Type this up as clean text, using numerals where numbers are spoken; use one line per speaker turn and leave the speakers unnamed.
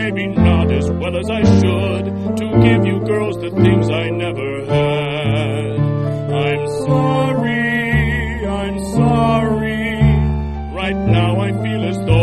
maybe not as well as I should, to give you girls the things I never had. I'm sorry. Right now I feel as though